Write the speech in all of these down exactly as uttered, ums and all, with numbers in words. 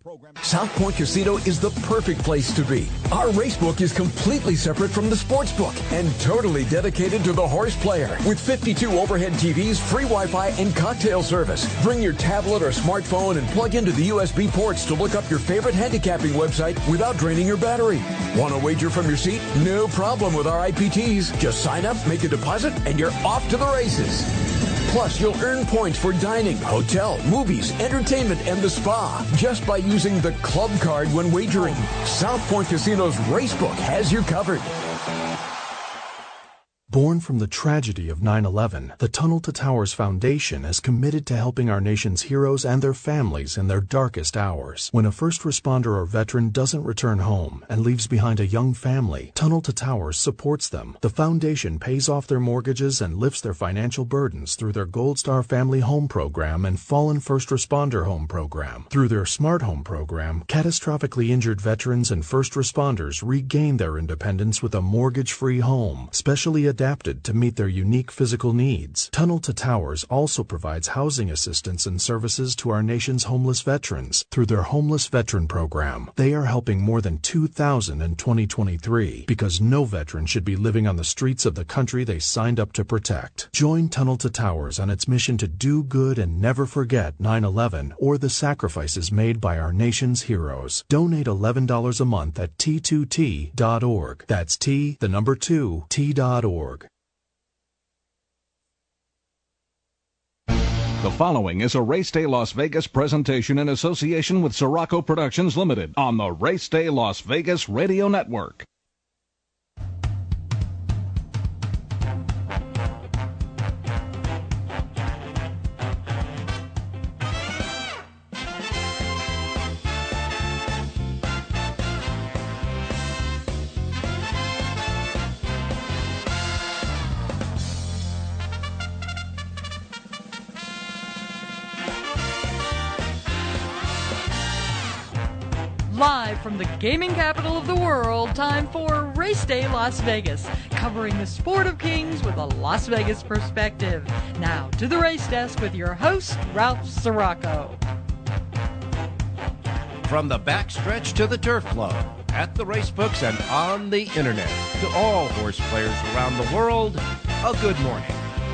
South Point Casino is the perfect place to be. Our racebook is completely separate from the sportsbook and totally dedicated to the horse player. With fifty-two overhead T Vs, free Wi-Fi, and cocktail service. Bring your tablet or smartphone and plug into the U S B ports to look up your favorite handicapping website without draining your battery. Want to wager from your seat? No problem with our I P Ts. Just sign up, make a deposit, and you're off to the races. Plus, you'll earn points for dining, hotel, movies, entertainment, and the spa just by using the club card when wagering. South Point Casino's Racebook has you covered. Born from the tragedy of nine eleven, the Tunnel to Towers Foundation is committed to helping our nation's heroes and their families in their darkest hours. When a first responder or veteran doesn't return home and leaves behind a young family, Tunnel to Towers supports them. The foundation pays off their mortgages and lifts their financial burdens through their Gold Star Family Home Program and Fallen First Responder Home Program. Through their Smart Home Program, catastrophically injured veterans and first responders regain their independence with a mortgage-free home, specially adapted adapted to meet their unique physical needs. Tunnel to Towers also provides housing assistance and services to our nation's homeless veterans through their Homeless Veteran Program. They are helping more than two thousand in twenty twenty-three because no veteran should be living on the streets of the country they signed up to protect. Join Tunnel to Towers on its mission to do good and never forget nine eleven or the sacrifices made by our nation's heroes. Donate eleven dollars a month at T two T dot org. That's T, the number two, T dot org. The following is a Race Day Las Vegas presentation in association with Sirocco Productions Limited on the Race Day Las Vegas Radio Network. Live from the gaming capital of the world, time for Race Day Las Vegas, covering the sport of kings with a Las Vegas perspective. Now to the race desk with your host, Ralph Sirocco. From the backstretch to the turf club, at the racebooks and on the internet, to all horse players around the world, a good morning.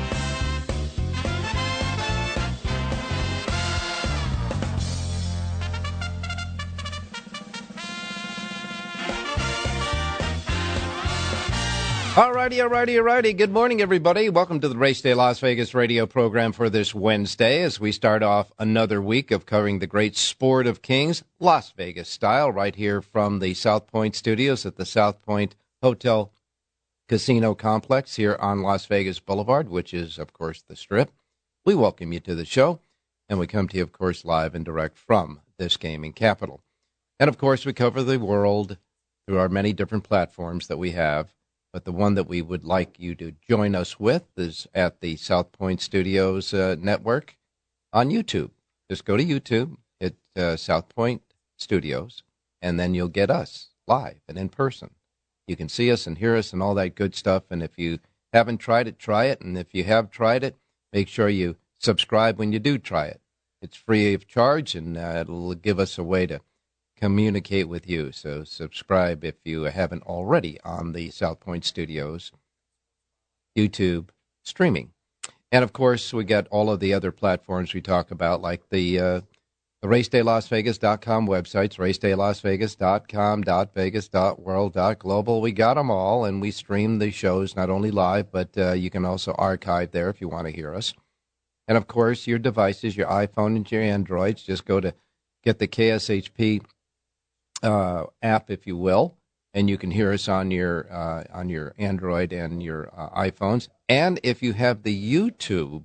Alrighty, alrighty, alrighty. Good morning, everybody. Welcome to the Race Day Las Vegas radio program for this Wednesday as we start off another week of covering the great sport of kings, Las Vegas style, right here from the South Point studios at the South Point Hotel Casino Complex here on Las Vegas Boulevard, which is, of course, the Strip. We welcome you to the show, and we come to you, of course, live and direct from this gaming capital. And, of course, we cover the world through our many different platforms that we have. But the one that we would like you to join us with is at the South Point Studios uh, network on YouTube. Just go to YouTube, hit uh, South Point Studios, and then you'll get us live and in person. You can see us and hear us and all that good stuff. And if you haven't tried it, try it. And if you have tried it, make sure you subscribe when you do try it. It's free of charge, and uh, it'll give us a way to communicate with you. So subscribe if you haven't already on the South Point Studios YouTube streaming. And, of course, we got all of the other platforms we talk about, like the uh, the race day las vegas dot com websites, race day las vegas dot com, .vegas, .world, .global. We got them all, and we stream the shows not only live, but uh, you can also archive there if you want to hear us. And, of course, your devices, your iPhone and your Androids, just go to get the K S H P Uh, app, if you will, and you can hear us on your uh, on your Android and your uh, iPhones. And if you have the YouTube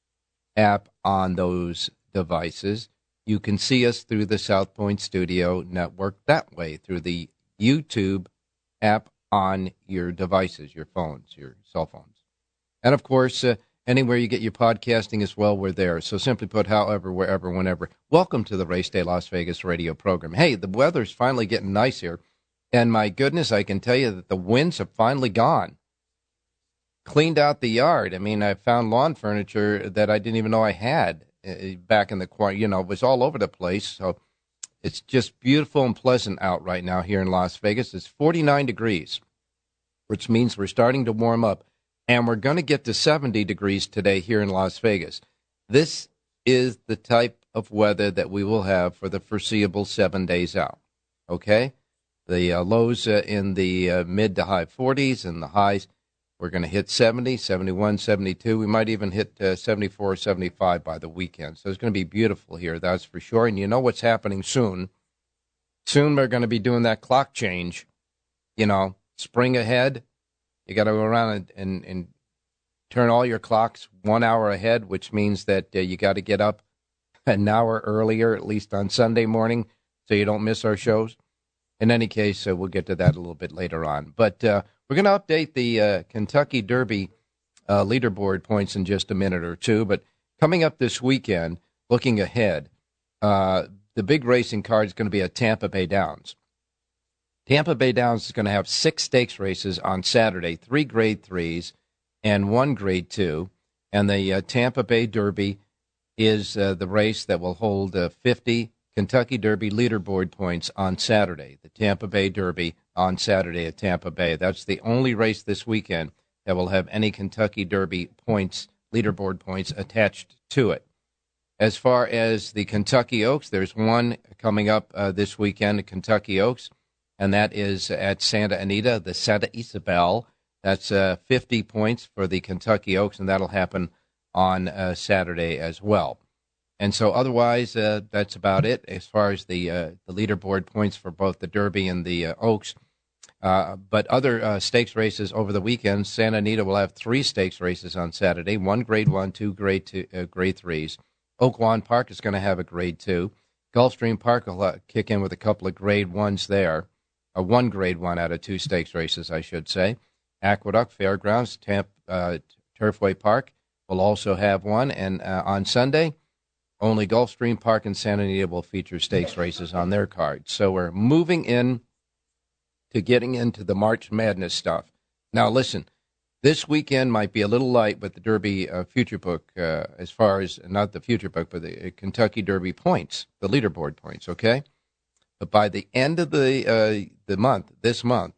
app on those devices, you can see us through the South Point Studio network that way, through the YouTube app on your devices, your phones, your cell phones. And, of course, uh, anywhere you get your podcasting as well, we're there. So simply put, however, wherever, whenever. Welcome to the Race Day Las Vegas radio program. Hey, the weather's finally getting nice here. And my goodness, I can tell you that the winds have finally gone. Cleaned out the yard. I mean, I found lawn furniture that I didn't even know I had uh, back in the corner. You know, it was all over the place. So It's just beautiful and pleasant out right now here in Las Vegas. It's forty-nine degrees, which means we're starting to warm up, and we're going to get to seventy degrees today here in Las Vegas. This is the type of weather that we will have for the foreseeable seven days out, okay? The uh, lows uh, in the uh, mid to high forties, and the highs, we're going to hit seventy, seventy-one, seventy-two. We might even hit uh, seventy-four, seventy-five by the weekend. So it's going to be beautiful here, that's for sure. And you know what's happening soon. Soon we're going to be doing that clock change, you know, spring ahead. You got to go around and, and, and turn all your clocks one hour ahead, which means that uh, you got to get up an hour earlier, at least on Sunday morning, so you don't miss our shows. In any case, uh, we'll get to that a little bit later on. But uh, we're going to update the uh, Kentucky Derby uh, leaderboard points in just a minute or two. But coming up this weekend, looking ahead, uh, the big racing card is going to be at Tampa Bay Downs. Tampa Bay Downs is going to have six stakes races on Saturday, three grade threes and one grade two. And the uh, Tampa Bay Derby is uh, the race that will hold uh, fifty Kentucky Derby leaderboard points on Saturday. The Tampa Bay Derby on Saturday at Tampa Bay. That's the only race this weekend that will have any Kentucky Derby points, leaderboard points attached to it. As far as the Kentucky Oaks, there's one coming up uh, this weekend at Kentucky Oaks, and that is at Santa Anita, the Santa Isabel. That's uh, fifty points for the Kentucky Oaks, and that'll happen on uh, Saturday as well. And so otherwise, uh, that's about it as far as the uh, the leaderboard points for both the Derby and the uh, Oaks. Uh, but other uh, stakes races over the weekend, Santa Anita will have three stakes races on Saturday, one grade one, two grade two, uh, grade threes. Oaklawn Park is going to have a grade two. Gulfstream Park will uh, kick in with a couple of grade ones there, uh, one grade one out of two stakes races, I should say. Aqueduct Fairgrounds, Tampa, uh, Turfway Park will also have one. And uh, on Sunday, only Gulfstream Park and Santa Anita will feature stakes races on their cards. So we're moving in to getting into the March Madness stuff. Now, listen, this weekend might be a little light with the Derby uh, Future Book, uh, as far as, not the Future Book, but the uh, Kentucky Derby points, the leaderboard points, okay? But by the end of the uh, the month, this month,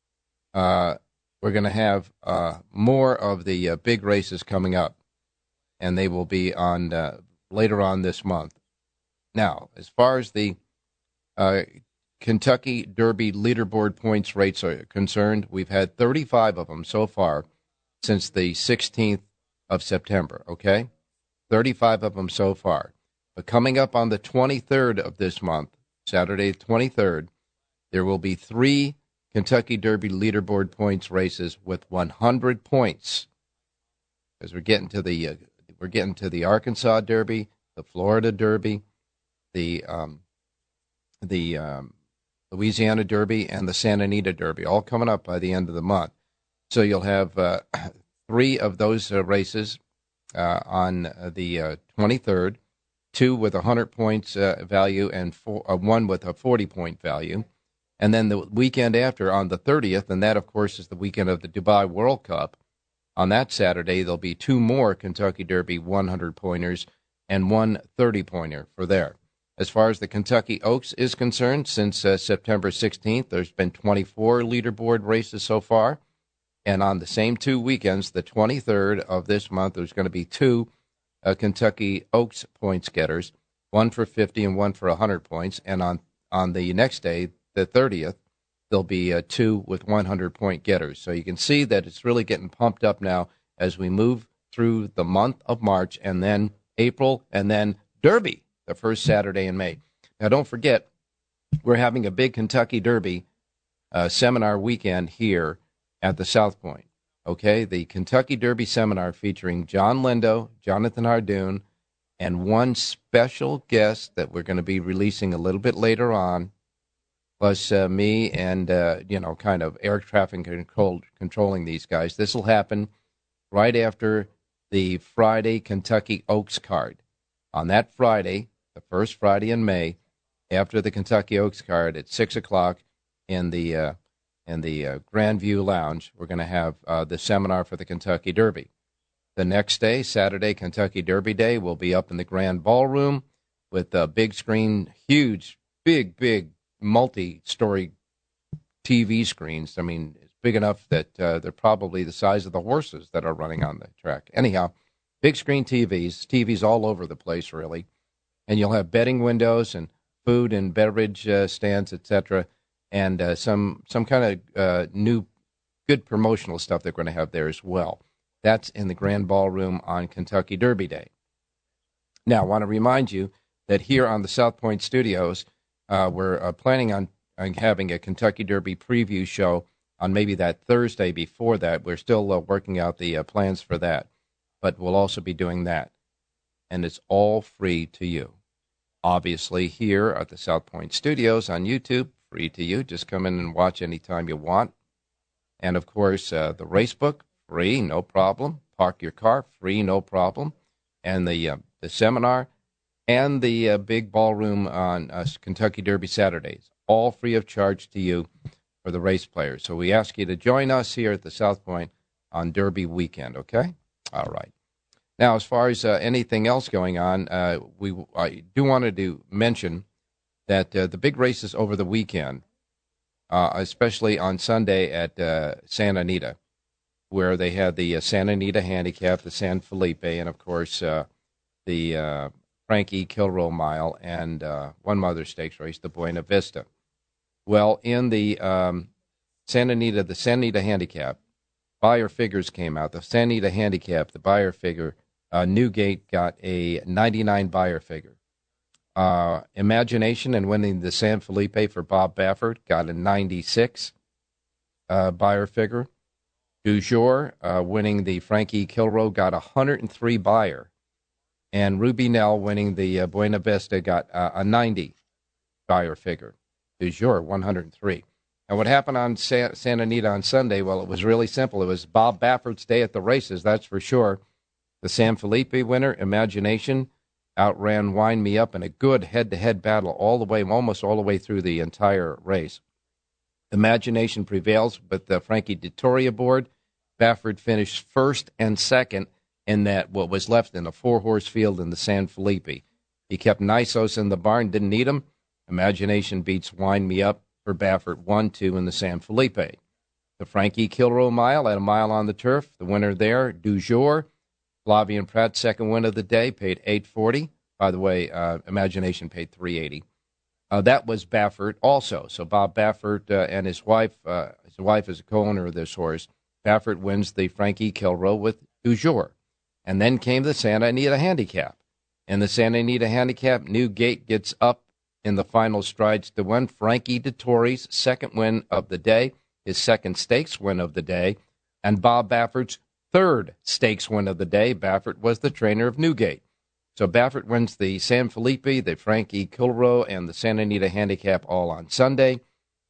uh, we're going to have uh, more of the uh, big races coming up, and they will be on uh, later on this month. Now, as far as the uh, Kentucky Derby leaderboard points rates are concerned, we've had thirty-five of them so far since the sixteenth of September, okay? thirty-five of them so far. But coming up on the twenty-third of this month, Saturday the twenty-third, there will be three Kentucky Derby leaderboard points races with one hundred points. Because we're getting to the uh, we're getting to the Arkansas Derby, the Florida Derby, the um, the um, Louisiana Derby, and the Santa Anita Derby, all coming up by the end of the month. So you'll have uh, three of those uh, races uh, on the uh, twenty-third, two with a one hundred points uh, value and four, uh, one with a forty-point value. And then the weekend after, on the thirtieth, and that, of course, is the weekend of the Dubai World Cup. On that Saturday, there'll be two more Kentucky Derby one hundred-pointers and one thirty-pointer for there. As far as the Kentucky Oaks is concerned, since uh, September sixteenth, there's been twenty-four leaderboard races so far. And on the same two weekends, the twenty-third of this month, there's going to be two uh, Kentucky Oaks points getters, one for fifty and one for one hundred points. And on, on the next day, the thirtieth, there'll be uh, two with one hundred-point getters. So you can see that it's really getting pumped up now as we move through the month of March and then April and then Derby, the first Saturday in May. Now, don't forget, we're having a big Kentucky Derby uh, seminar weekend here at the South Point. Okay, the Kentucky Derby seminar featuring John Lindo, Jonathan Hardoon, and one special guest that we're going to be releasing a little bit later on, plus uh, me and, uh, you know, kind of air traffic control, controlling these guys. This will happen right after the Friday Kentucky Oaks card. On that Friday, the first Friday in May, after the Kentucky Oaks card at six o'clock in the uh, in the uh, Grandview Lounge, we're going to have uh, the seminar for the Kentucky Derby. The next day, Saturday, Kentucky Derby Day, we'll be up in the Grand Ballroom with a big screen, huge big, big multi-story T V screens. I mean, it's big enough that uh, they're probably the size of the horses that are running on the track. Anyhow, big screen T Vs, T Vs all over the place, really. And you'll have betting windows and food and beverage uh, stands, et cetera, and uh, some some kind of uh, new, good promotional stuff they're going to have there as well. That's in the Grand Ballroom on Kentucky Derby Day. Now, I want to remind you that here on the South Point Studios, uh, we're uh, planning on, on having a Kentucky Derby preview show on maybe that Thursday before that. We're still uh, working out the uh, plans for that, but we'll also be doing that. And it's all free to you. Obviously, here at the South Point Studios on YouTube, free to you. Just come in and watch anytime you want. And, of course, uh, the Racebook, free, no problem. Park your car, free, no problem. And the uh, the seminar and the uh, big ballroom on uh, Kentucky Derby Saturdays, all free of charge to you for the race players. So we ask you to join us here at the South Point on Derby weekend, okay? All right. Now, as far as uh, anything else going on, uh, we I do want to mention that uh, the big races over the weekend, uh, especially on Sunday at uh, Santa Anita, where they had the uh, Santa Anita Handicap, the San Felipe, and, of course, uh, the uh, Frankie Kilroe Mile, and uh, one Mother Stakes race, the Buena Vista. Well, in the um, Santa Anita, the Santa Anita Handicap, buyer figures came out. The Santa Anita Handicap, the buyer figure, uh, Newgate got a ninety-nine buyer figure. Uh, Imagination and winning the San Felipe for Bob Baffert got a ninety-six uh, buyer figure. Du Jour, uh, winning the Frankie Kilroe, got a one hundred three buyer. And Ruby Nell, winning the uh, Buena Vista, got uh, a ninety buyer figure. Du Jour, one hundred three. And what happened on Sa- Santa Anita on Sunday, well, it was really simple. It was Bob Baffert's day at the races, that's for sure. The San Felipe winner, Imagination, outran Wind Me Up in a good head-to-head battle all the way, almost all the way through the entire race. Imagination prevails with the Frankie Dettori aboard. Baffert finished first and second in that what was left in a four-horse field in the San Felipe. He kept Nisos in the barn, didn't need him. Imagination beats Wind Me Up for Baffert one two in the San Felipe. The Frankie Kilroe Mile at a mile on the turf. The winner there, Du Jour. Flavien Prat, second win of the day, paid eight forty. By the way, uh, Imagination paid three eighty. Uh, that was Baffert also. So Bob Baffert uh, and his wife, uh, his wife is a co-owner of this horse. Baffert wins the Frankie Kilroe with Du Jour. And then came the Santa Anita Handicap. And the Santa Anita Handicap, Newgate gets up in the final strides to win. Frankie Dettori's second win of the day, his second stakes win of the day, and Bob Baffert's third stakes win of the day. Baffert was the trainer of Newgate. So Baffert wins the San Felipe, the Frankie Kilroe, and the Santa Anita Handicap all on Sunday.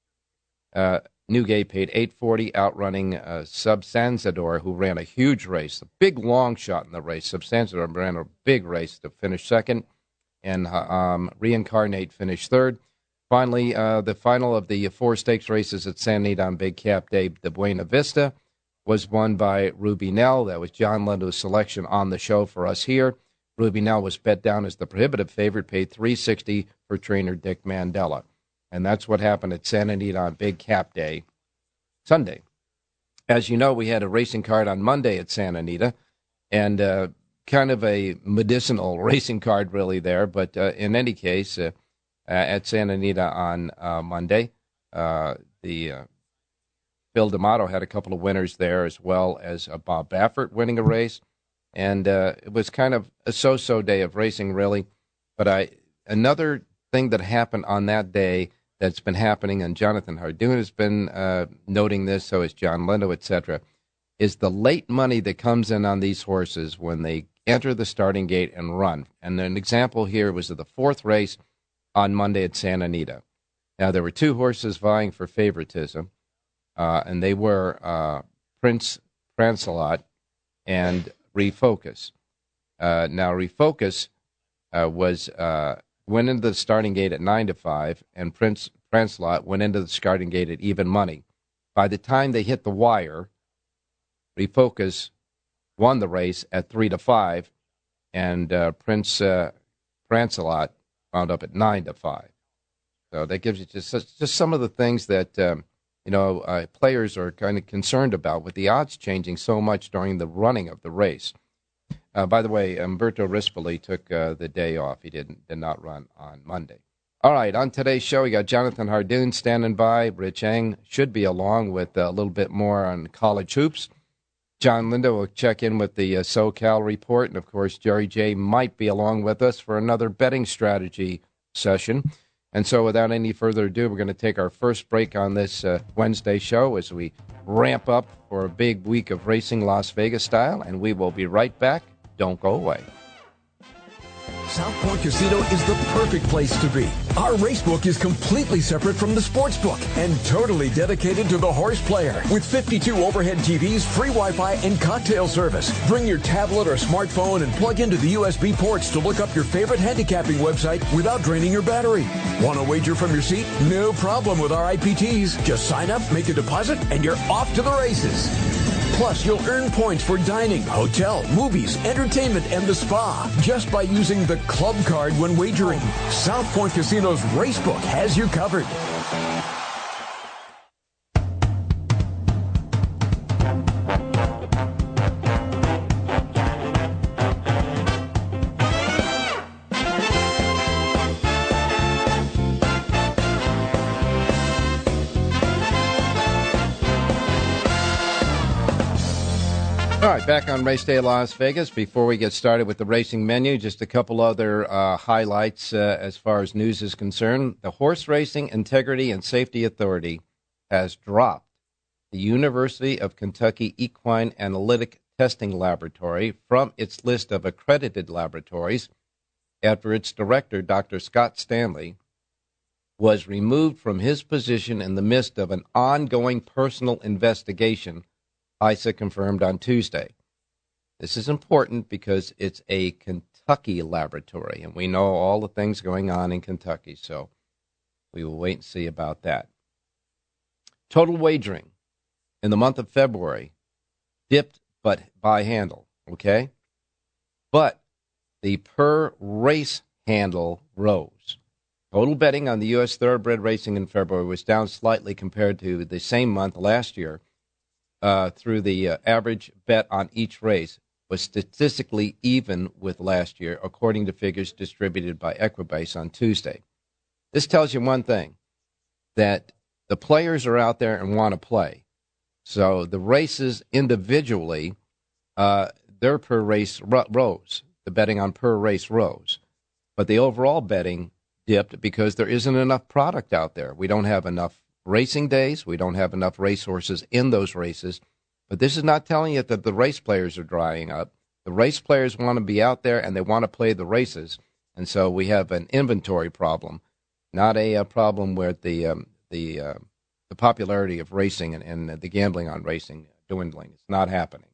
Uh, Newgate paid eight forty, outrunning uh, Substanzador, who ran a huge race, a big long shot in the race. Substanzador ran a big race to finish second, and um, Reincarnate finished third. Finally, uh, the final of the four stakes races at Santa Anita on Big Cap Day, the Buena Vista, was won by Ruby Nell. That was John Lendo's selection on the show for us here. Ruby Nell was bet down as the prohibitive favorite, paid three sixty for trainer Dick Mandella. And that's what happened at Santa Anita on Big Cap Day, Sunday. As you know, we had a racing card on Monday at Santa Anita, and uh, kind of a medicinal racing card really there. But uh, in any case, uh, uh, at Santa Anita on uh, Monday, uh, the uh, Phil D'Amato had a couple of winners there, as well as uh, Bob Baffert winning a race. And uh, it was kind of a so-so day of racing, really. But I another thing that happened on that day that's been happening, and Jonathan Hardoon has been uh, noting this, so has John Lendo, et cetera, is the late money that comes in on these horses when they enter the starting gate and run. And an example here was of the fourth race on Monday at Santa Anita. Now, there were two horses vying for favoritism, uh, and they were uh, Prince Prancelot and Refocus. Uh, now, Refocus uh, was... Uh, went into the starting gate at nine to five, and Prince Prancelot went into the starting gate at even money. By the time they hit the wire, Refocus won the race at three to five, and uh, Prince uh, Prancelot wound up at nine to five. So that gives you just just some of the things that um, you know uh, players are kind of concerned about with the odds changing so much during the running of the race. Uh, by the way, Umberto Rispoli took uh, the day off. He didn't did not run on Monday. All right, on today's show, we got Jonathan Hardoon standing by. Rich Eng should be along with uh, a little bit more on college hoops. John Linda will check in with the uh, SoCal report. And, of course, Jerry J might be along with us for another betting strategy session. And so without any further ado, we're going to take our first break on this uh, Wednesday show as we ramp up for a big week of racing Las Vegas style. And we will be right back. Don't go away. South Point Casino is the perfect place to be. Our racebook is completely separate from the sportsbook and totally dedicated to the horse player. With fifty-two overhead T Vs, free Wi-Fi, and cocktail service. Bring your tablet or smartphone and plug into the U S B ports to look up your favorite handicapping website without draining your battery. Want to wager from your seat? No problem with our I P Ts. Just sign up, make a deposit, and you're off to the races. Plus, you'll earn points for dining, hotel, movies, entertainment, and the spa just by using the club card when wagering. South Point Casino's Racebook has you covered. All right, back on Race Day Las Vegas. Before we get started with the racing menu, just a couple other uh, highlights uh, as far as news is concerned. The Horse Racing Integrity and Safety Authority has dropped the University of Kentucky Equine Analytic Testing Laboratory from its list of accredited laboratories after its director, Doctor Scott Stanley, was removed from his position in the midst of an ongoing personal investigation, I S A confirmed on Tuesday. This is important because it's a Kentucky laboratory, and we know all the things going on in Kentucky, so we will wait and see about that. Total wagering in the month of February dipped but by handle, okay? But the per race handle rose. Total betting on the U S thoroughbred racing in February was down slightly compared to the same month last year. Uh, through the uh, average bet on each race was statistically even with last year, according to figures distributed by Equibase on Tuesday. This tells you one thing, that the players are out there and want to play. So the races individually, uh, their per race ro- rose. The betting on per race rose. But the overall betting dipped because there isn't enough product out there. We don't have enough racing days. We don't have enough racehorses in those races. But this is not telling you that the race players are drying up. The race players want to be out there and they want to play the races. And so we have an inventory problem, not a, a problem where the um, the uh, the popularity of racing and, and the gambling on racing dwindling. It's not happening.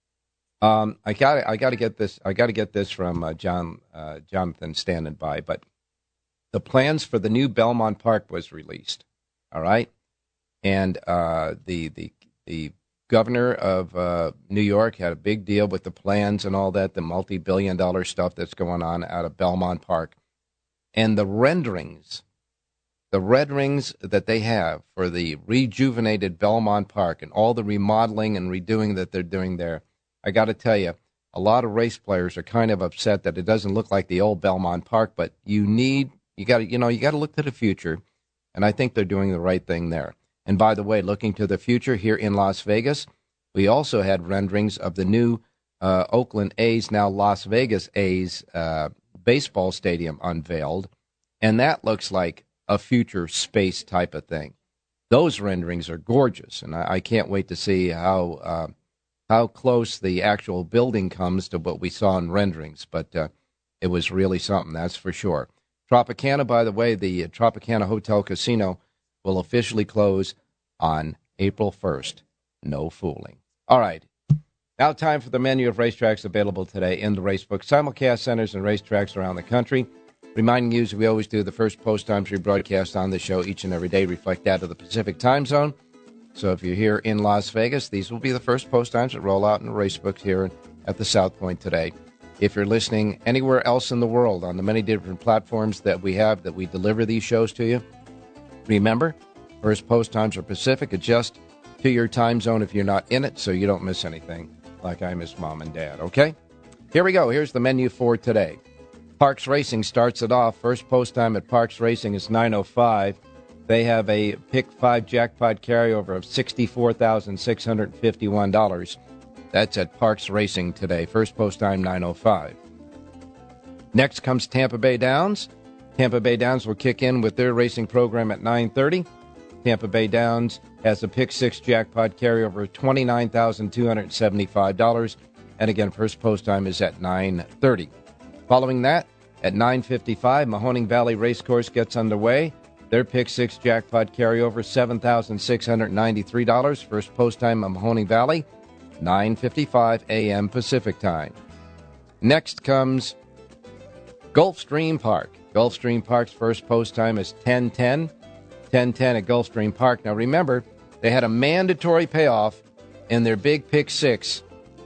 Um, I got I got to get this I got to get this from uh, John uh, Jonathan standing by. But the plans for the new Belmont Park was released. All right, and uh, the the the governor of uh, New York had a big deal with the plans and all that, the multi-billion dollar stuff that's going on out of Belmont Park, and the renderings, the renderings that they have for the rejuvenated Belmont Park and all the remodeling and redoing that they're doing there. I got to tell you, a lot of race players are kind of upset that it doesn't look like the old Belmont Park, but you need you got to you know you got to look to the future. And I think they're doing the right thing there. And by the way, looking to the future here in Las Vegas, we also had renderings of the new uh, Oakland A's, now Las Vegas A's, uh, baseball stadium unveiled. And that looks like a future space type of thing. Those renderings are gorgeous. And I, I can't wait to see how uh, how close the actual building comes to what we saw in renderings. But uh, it was really something, that's for sure. Tropicana, by the way, the Tropicana Hotel Casino will officially close on April first. No fooling. All right. Now time for the menu of racetracks available today in the Racebook. Simulcast centers and racetracks around the country. Reminding you, as we always do, the first post times we broadcast on the show each and every day reflect that of the Pacific time zone. So if you're here in Las Vegas, these will be the first post times that roll out in the Racebook here at the South Point today. If you're listening anywhere else in the world on the many different platforms that we have that we deliver these shows to you, Remember, first post times are Pacific. Adjust to your time zone if you're not in it so you don't miss anything like I miss Mom and Dad, okay? Here we go. Here's the menu for today. Parks Racing starts it off. First post time at Parks Racing is nine oh five. They have a Pick five jackpot carryover of sixty-four thousand six hundred fifty-one dollars. That's at Parks Racing today. First post time, nine oh five. Next comes Tampa Bay Downs. Tampa Bay Downs will kick in with their racing program at nine thirty. Tampa Bay Downs has a Pick six jackpot carryover of twenty-nine thousand two hundred seventy-five dollars. And again, first post time is at nine thirty. Following that, at nine fifty-five, Mahoning Valley Racecourse gets underway. Their Pick six jackpot carryover, seven thousand six hundred ninety-three dollars. First post time at Mahoning Valley, nine fifty-five a.m. Pacific time. Next comes Gulfstream Park. Gulfstream Park's first post time is ten ten. ten ten at Gulfstream Park. Now remember, they had a mandatory payoff in their big Pick six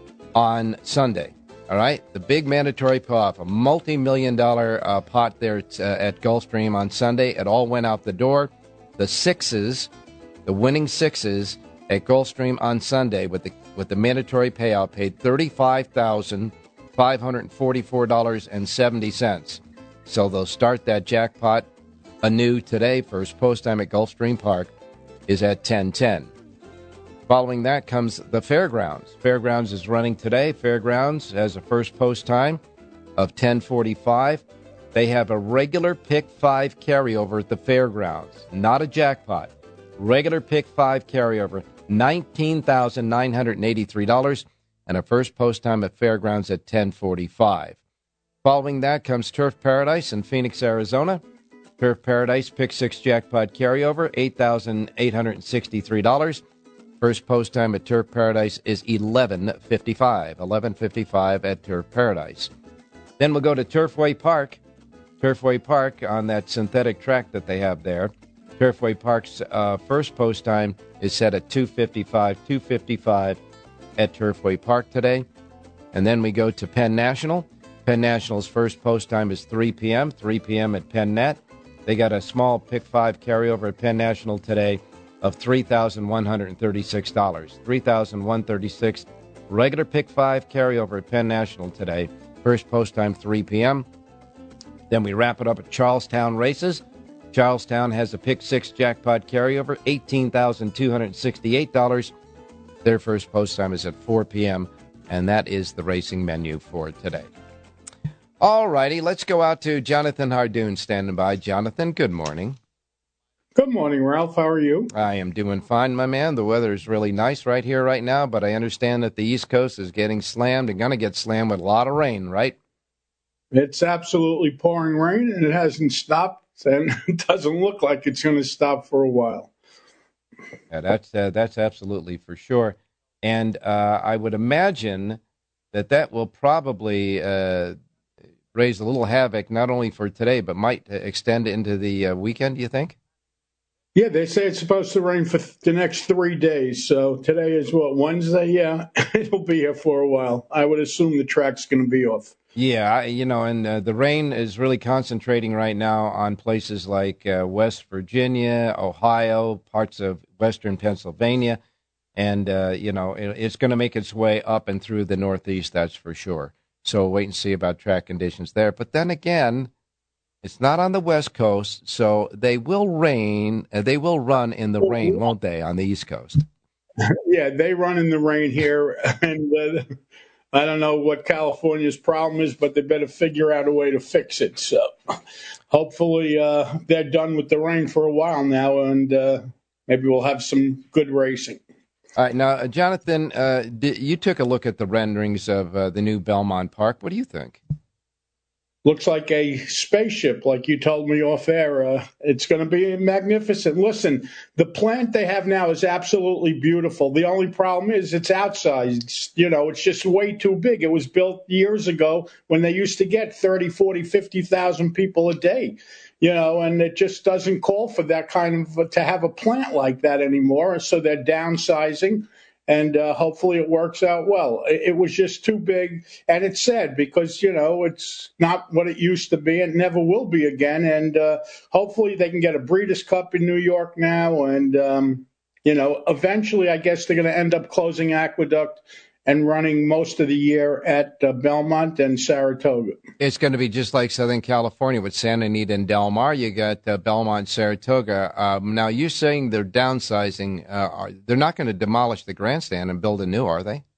on Sunday. All right? The big mandatory payoff, a multi-million dollar uh, pot there at, uh, at Gulfstream on Sunday. It all went out the door. The sixes, the winning sixes at Gulfstream on Sunday with the with the mandatory payout paid thirty-five thousand five hundred forty-four dollars and seventy cents. So they'll start that jackpot anew today. First post time at Gulfstream Park is at ten ten. Following that comes the Fairgrounds. Fairgrounds is running today. Fairgrounds has a first post time of ten forty-five. They have a regular Pick five carryover at the Fairgrounds, not a jackpot. Regular Pick five carryover, nineteen thousand nine hundred eighty-three dollars, and a first post time at Fairgrounds at ten forty-five. Following that comes Turf Paradise in Phoenix, Arizona. Turf Paradise Pick six jackpot carryover, eight thousand eight hundred sixty-three dollars. First post time at Turf Paradise is eleven fifty-five. eleven fifty-five at Turf Paradise. Then we'll go to Turfway Park. Turfway Park on that synthetic track that they have there. Turfway Park's uh, first post time is set at two fifty-five. two fifty-five at Turfway Park today. And then we go to Penn National. Penn National's first post time is three p.m. three p.m. at Penn Net. They got a small Pick five carryover at Penn National today of three thousand one hundred thirty-six dollars. three thousand one hundred thirty-six dollars. Regular Pick five carryover at Penn National today. First post time, three p.m. Then we wrap it up at Charlestown Races. Charlestown has a Pick six jackpot carryover, eighteen thousand two hundred sixty-eight dollars. Their first post time is at four p.m., and that is the racing menu for today. All righty, let's go out to Jonathan Hardoon standing by. Jonathan, good morning. Good morning, Ralph. How are you? I am doing fine, my man. The weather is really nice right here right now, but I understand that the East Coast is getting slammed and going to get slammed with a lot of rain, right? It's absolutely pouring rain, and it hasn't stopped, and it doesn't look like it's going to stop for a while. Yeah, that's uh, that's absolutely for sure. And uh, I would imagine that that will probably uh, raise a little havoc, not only for today, but might extend into the uh, weekend, do you think? Yeah, they say it's supposed to rain for the next three days. So today is, what, Wednesday? Yeah, it'll be here for a while. I would assume the track's going to be off. Yeah, you know, and uh, the rain is really concentrating right now on places like uh, West Virginia, Ohio, parts of western Pennsylvania. And, uh, you know, it, it's going to make its way up and through the Northeast, that's for sure. So wait and see about track conditions there. But then again, it's not on the West Coast, so they will rain. Uh, they will run in the rain, won't they, on the East Coast? Yeah, they run in the rain here, and uh, I don't know what California's problem is, but they better figure out a way to fix it. So hopefully uh, they're done with the rain for a while now, and uh, maybe we'll have some good racing. All right, now, uh, Jonathan, uh, d- you took a look at the renderings of uh, the new Belmont Park. What do you think? Looks like a spaceship, like you told me off air. Uh, it's going to be magnificent. Listen, the plant they have now is absolutely beautiful. The only problem is it's outsized. You know, it's just way too big. It was built years ago when they used to get thirty, forty, fifty thousand people a day. You know, and it just doesn't call for that kind of, to have a plant like that anymore. So they're downsizing. and uh, hopefully it works out well. It, it was just too big, and it's sad because, you know, it's not what it used to be and never will be again, and uh, hopefully they can get a Breeders' Cup in New York now, and, um, you know, eventually I guess they're going to end up closing Aqueduct and running most of the year at uh, Belmont and Saratoga. It's going to be just like Southern California with Santa Anita and Del Mar. You got uh, Belmont, Saratoga. Um, now, you're saying they're downsizing. Uh, are, they're not going to demolish the grandstand and build a new, are they?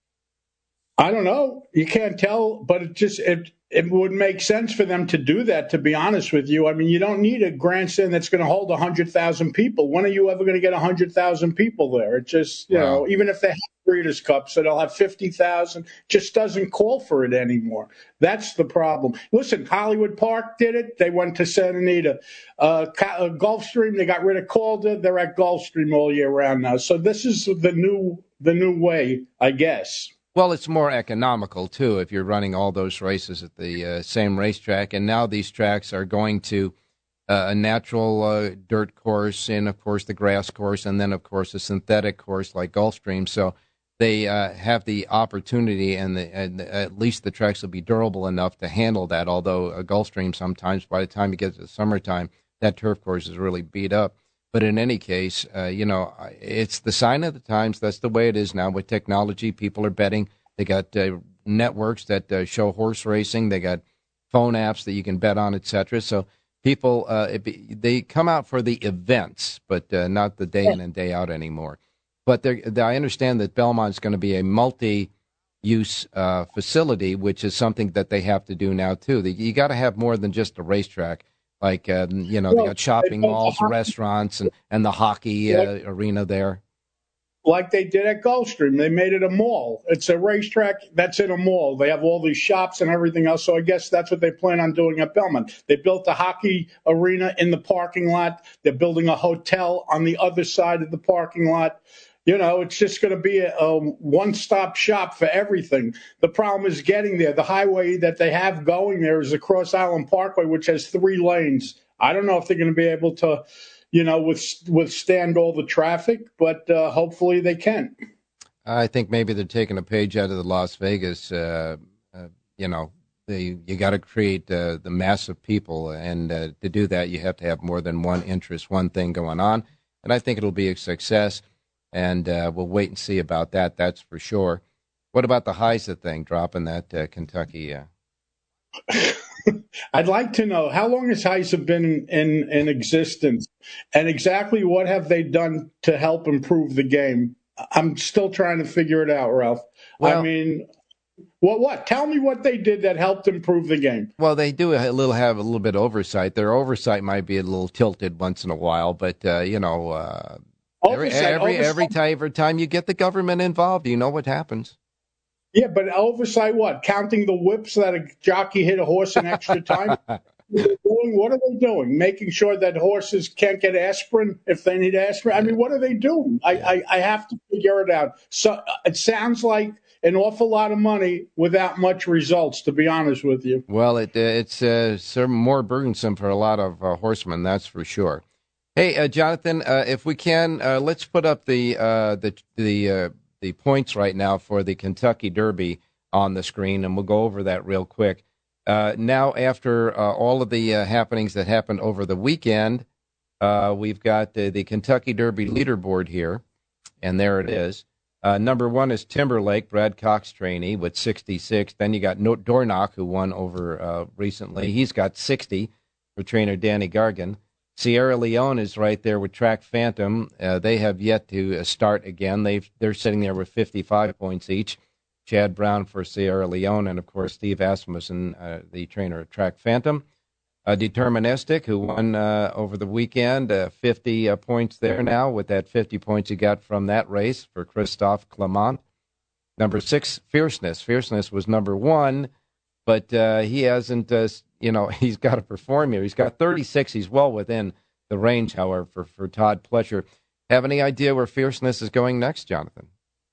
I don't know. You can't tell, but it just it it would make sense for them to do that, to be honest with you. I mean, you don't need a grandstand that's going to hold one hundred thousand people. When are you ever going to get one hundred thousand people there? It just, you wow. know, even if they have Breeders' Cup, so they'll have fifty thousand, just doesn't call for it anymore. That's the problem. Listen, Hollywood Park did it. They went to Santa Anita. Uh, Gulfstream, they got rid of Calder. They're at Gulfstream all year round now. So this is the new the new way, I guess. Well, it's more economical, too, if you're running all those races at the uh, same racetrack. And now these tracks are going to uh, a natural uh, dirt course and, of course, the grass course, and then, of course, a synthetic course like Gulfstream. So they uh, have the opportunity, and, the, and at least the tracks will be durable enough to handle that, although a Gulfstream sometimes, by the time you get to the summertime, that turf course is really beat up. But in any case, uh, you know, it's the sign of the times. That's the way it is now with technology. People are betting. They got uh, networks that uh, show horse racing. They got phone apps that you can bet on, et cetera. So people, uh, it, they come out for the events, but uh, not the day in and day out anymore. But I understand that Belmont's going to be a multi-use uh, facility, which is something that they have to do now, too. You got to have more than just a racetrack. Like, uh, you know, well, they got shopping malls, restaurants, and, and the hockey uh, like, arena there. Like they did at Gulfstream. They made it a mall. It's a racetrack that's in a mall. They have all these shops and everything else. So I guess that's what they plan on doing at Belmont. They built a hockey arena in the parking lot. They're building a hotel on the other side of the parking lot. You know, it's just going to be a, a one-stop shop for everything. The problem is getting there. The highway that they have going there is the Cross Island Parkway, which has three lanes. I don't know if they're going to be able to, you know, with, withstand all the traffic, but uh, hopefully they can. I think maybe they're taking a page out of the Las Vegas. Uh, uh, you know, they, you got to create uh, the mass of people, and uh, to do that, you have to have more than one interest, one thing going on. And I think it'll be a success. And uh, we'll wait and see about that, that's for sure. What about the Heisa thing, dropping that uh, Kentucky? Uh... I'd like to know, how long has Heisa been in, in existence? And exactly what have they done to help improve the game? I'm still trying to figure it out, Ralph. Well, I mean, what? What? Tell me what they did that helped improve the game. Well, they do a little have a little bit of oversight. Their oversight might be a little tilted once in a while, but, uh, you know... Uh, Every every every time, every time you get the government involved, you know what happens. Yeah, but oversight what? Counting the whips that a jockey hit a horse in extra time? What are they doing? Making sure that horses can't get aspirin if they need aspirin? I mean, what are they doing? I, I, I have to figure it out. So it sounds like an awful lot of money without much results, to be honest with you. Well, it uh, it's uh, more burdensome for a lot of uh, horsemen, that's for sure. Hey, uh, Jonathan, uh, if we can, uh, let's put up the uh, the the uh, the points right now for the Kentucky Derby on the screen, and we'll go over that real quick. Uh, now, after uh, all of the uh, happenings that happened over the weekend, uh, we've got the, the Kentucky Derby leaderboard here, and there it is. Uh, number one is Timberlake, Brad Cox trainee, with sixty-six. Then you got no- Dornoch, who won over uh, recently. He's got sixty for trainer Danny Gargan. Sierra Leone is right there with Track Phantom. Uh, they have yet to uh, start again. They've, they're sitting there with fifty-five points each. Chad Brown for Sierra Leone, and, of course, Steve Asmussen, uh, the trainer of Track Phantom. Uh, Deterministic, who won uh, over the weekend, uh, fifty uh, points there now, with that fifty points he got from that race for Christophe Clement. Number six, Fierceness. Fierceness was number one, but uh, he hasn't... Uh, You know, he's got to perform here. He's got thirty-six. He's well within the range, however, for, for Todd Pletcher. Have any idea where Fierceness is going next, Jonathan?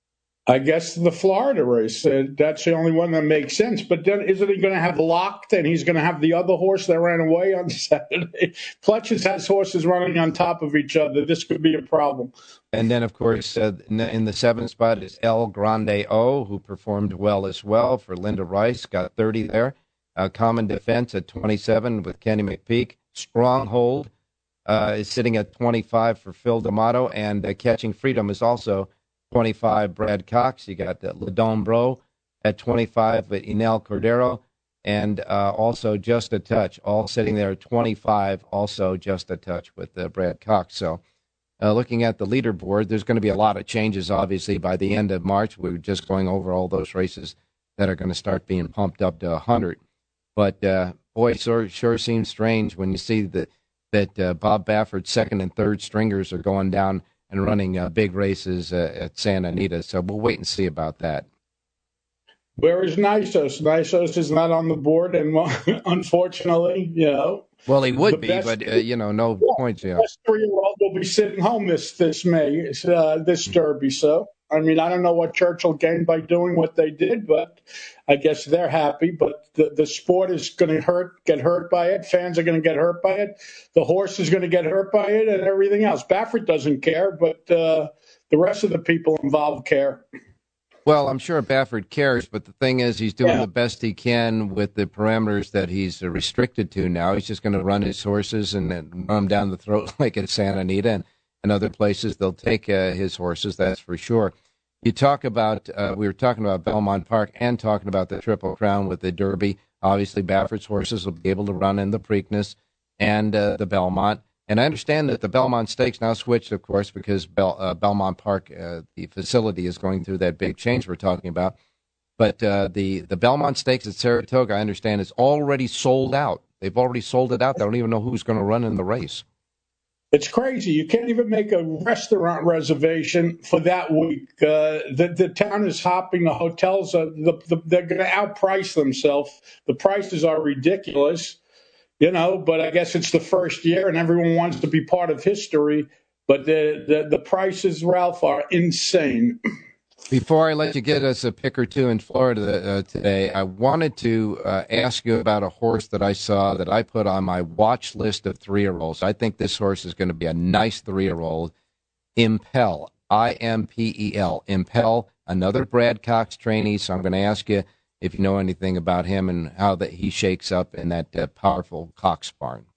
I guess the Florida race. Uh, that's the only one that makes sense. But then isn't he going to have Locked and he's going to have the other horse that ran away on Saturday? Pletch's has horses running on top of each other. This could be a problem. And then, of course, uh, in the seventh spot is El Grande O, who performed well as well for Linda Rice, got thirty there. Uh, Common Defense at twenty-seven with Kenny McPeak. Stronghold uh, is sitting at twenty-five for Phil D'Amato, and uh, Catching Freedom is also twenty-five, Brad Cox. You got uh, Ledon Bro at twenty-five with Inel Cordero, and uh, also Just a Touch, all sitting there at twenty-five, also Just a Touch with uh, Brad Cox. So uh, looking at the leaderboard, there's going to be a lot of changes, obviously, by the end of March. We were just going over all those races that are going to start being pumped up to one hundred. But, uh, boy, it sure, sure seems strange when you see that, that uh, Bob Baffert's second and third stringers are going down and running uh, big races uh, at Santa Anita. So we'll wait and see about that. Where is Nysos? Nysos is not on the board, and well, unfortunately, you know. Well, he would be, but, uh, you know, no yeah, points. You know. The best three-year-old will be sitting home this, this May, uh, this Derby. So, I mean, I don't know what Churchill gained by doing what they did, but I guess they're happy. But the, the sport is going to hurt, get hurt by it. Fans are going to get hurt by it. The horse is going to get hurt by it, and everything else. Baffert doesn't care, but uh, the rest of the people involved care. Well, I'm sure Baffert cares, but the thing is he's doing yeah. the best he can with the parameters that he's restricted to now. He's just going to run his horses and then run them down the throat like at Santa Anita and, and other places. They'll take uh, his horses, that's for sure. You talk about, uh, we were talking about Belmont Park and talking about the Triple Crown with the Derby. Obviously, Baffert's horses will be able to run in the Preakness and uh, the Belmont. And I understand that the Belmont Stakes now switched, of course, because Bel- uh, Belmont Park, uh, the facility, is going through that big change we're talking about. But uh, the, the Belmont Stakes at Saratoga, I understand, is already sold out. They've already sold it out. They don't even know who's going to run in the race. It's crazy. You can't even make a restaurant reservation for that week. Uh, the, the town is hopping. The hotels, are, the, the, they're going to outprice themselves. The prices are ridiculous. You know, but I guess it's the first year and everyone wants to be part of history. But the, the, the prices, Ralph, are insane. Before I let you get us a pick or two in Florida uh, today, I wanted to uh, ask you about a horse that I saw that I put on my watch list of three-year-olds. I think this horse is going to be a nice three-year-old. Impel, I M P E L. Impel, another Brad Cox trainee, so I'm going to ask you if you know anything about him and how that he shakes up in that uh, powerful Cox barn.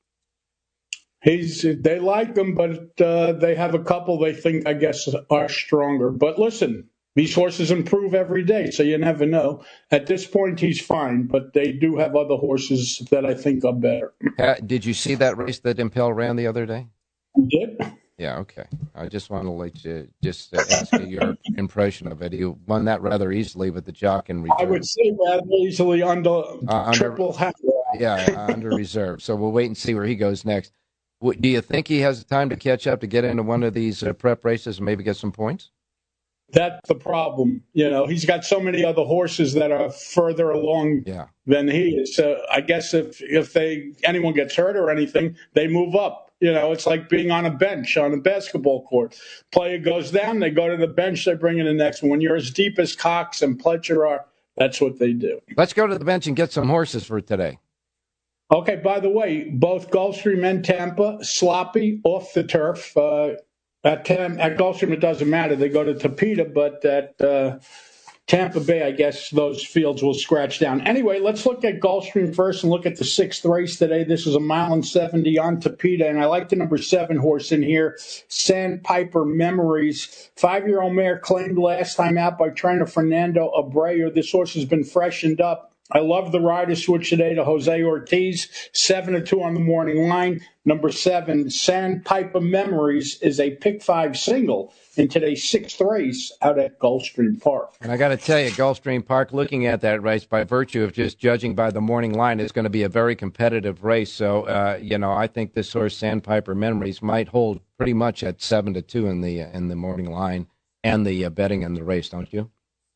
He's they like him, but uh, they have a couple they think, I guess, are stronger. But listen, these horses improve every day, so you never know. At this point, he's fine, but they do have other horses that I think are better. Uh, did you see that race that Impel ran the other day? I did. Yeah, okay. I just want to let you just uh, ask you your impression of it. You won that rather easily with the jock in reserve. I would say rather easily under, uh, under triple half. Yeah, uh, under reserve. So we'll wait and see where he goes next. Do you think he has time to catch up to get into one of these uh, prep races and maybe get some points? That's the problem. You know, he's got so many other horses that are further along yeah. than he is. So I guess if if they anyone gets hurt or anything, they move up. You know, it's like being on a bench on a basketball court. Player goes down, they go to the bench, they bring in the next one. When you're as deep as Cox and Pletcher are, that's what they do. Let's go to the bench and get some horses for today. Okay, by the way, both Gulfstream and Tampa, sloppy off the turf. Uh, at, Tam- at Gulfstream, it doesn't matter. They go to Tapeta, but at uh, Tampa Bay, I guess those fields will scratch down. Anyway, let's look at Gulfstream first and look at the sixth race today. This is a mile and seventy on Tapeta, and I like the number seven horse in here, Sandpiper Memories. Five-year-old mare claimed last time out by trainer Fernando Abreu. This horse has been freshened up. I love the rider switch today to Jose Ortiz, seven to two on the morning line. Number seven, Sandpiper Memories, is a pick five single in today's sixth race out at Gulfstream Park. And I got to tell you, Gulfstream Park, looking at that race by virtue of just judging by the morning line, is going to be a very competitive race. So, uh, you know, I think this horse, Sandpiper Memories, might hold pretty much at seven to two in the in the morning line and the uh, betting in the race, don't you?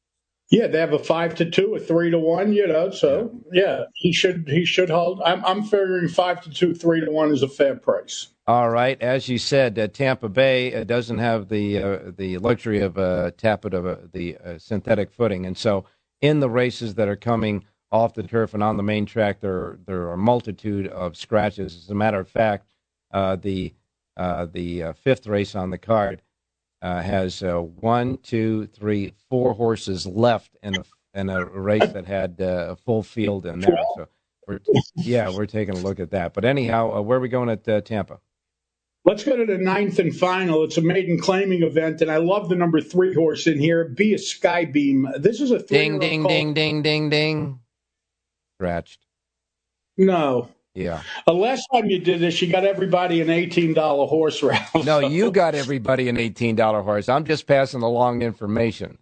Yeah, they have a five to two, a three to one. You know, so yeah, yeah he should he should hold. I'm I'm figuring five to two, three to one is a fair price. All right, as you said, uh, Tampa Bay uh, doesn't have the uh, the luxury of uh, tap it of uh, the uh, synthetic footing, and so in the races that are coming off the turf and on the main track, there there are a multitude of scratches. As a matter of fact, uh, the uh, the uh, fifth race on the card uh, has uh, one, two, three, four horses left in a in a race that had uh, a full field in there. So, we're, yeah, we're taking a look at that. But anyhow, uh, where are we going at uh, Tampa? Let's go to the ninth and final. It's a maiden claiming event, and I love the number three horse in here, Be a Skybeam. This is a ding, ding, call. ding, ding, ding, ding. Scratched. No. Yeah. The last time you did this, you got everybody an eighteen dollar horse round. No, you got everybody an eighteen dollar horse. I'm just passing along information.